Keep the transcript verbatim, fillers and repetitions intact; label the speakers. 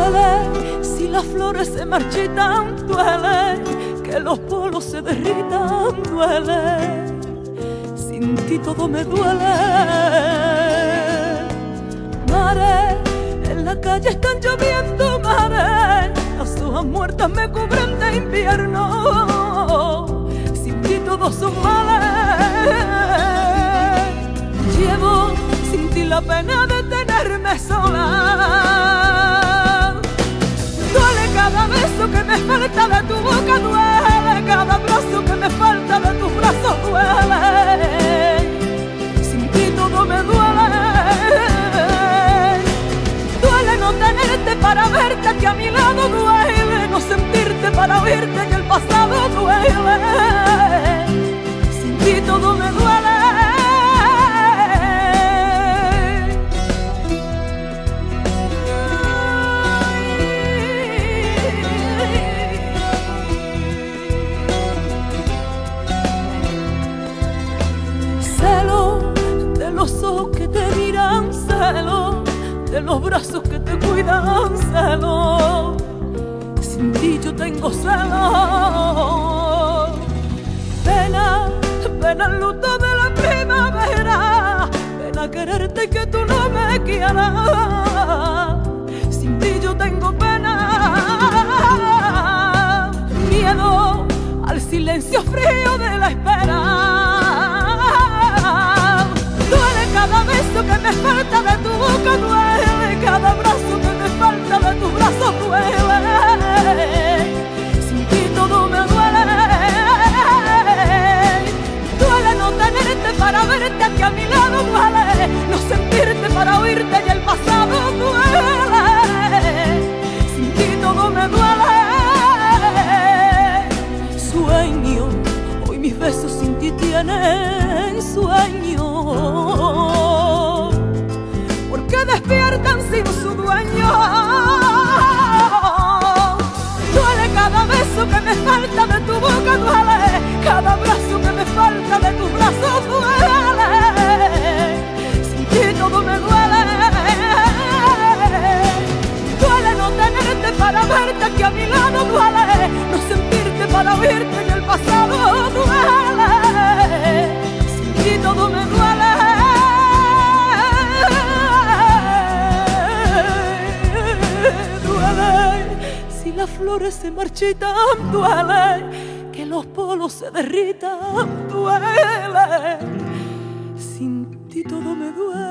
Speaker 1: Duele si las flores se marchitan, duele que los polos se derritan, duele, sin ti todo me duele. Mare, en la calle están lloviendo, mare, las hojas muertas me cubren de invierno, sin ti todos son males. Llevo sin ti la pena de tenerme sola. Duele cada beso que me falta de tu boca, duele cada abrazo que me falta de tus brazos, duele, sin ti todo me duele. Duele no tenerte para verte aquí a mi lado, duele no sentirte para oírte en el pasado, duele, sin ti todo me duele. Los ojos que te miran, celo de los brazos que te cuidan, celo, sin ti yo tengo celo. Pena, pena el luto de la primavera, pena quererte y que tú no me quieras, sin ti yo tengo pena. Miedo al silencio frío de la espera. Cada beso que me falta de tu boca duele, cada abrazo que me falta de tus brazos duele, sin ti todo me duele. Duele no tenerte para verte aquí a mi lado, duele no sentirte para oírte y el pasado duele, sin ti todo me duele. Sueño, hoy mis besos sin ti tienen sueño, porque despiertan sin su dueño. Duele cada beso que me falta de tu boca, duele cada abrazo que me falta de tus brazos, duele, sin ti todo me duele. Duele no tenerte para verte aquí a mi lado, duele no sentirte para oírte en el pasado, duele, sin ti todo me duele. Si las flores se marchitan, duele que los polos se derritan, duele, sin ti todo me duele.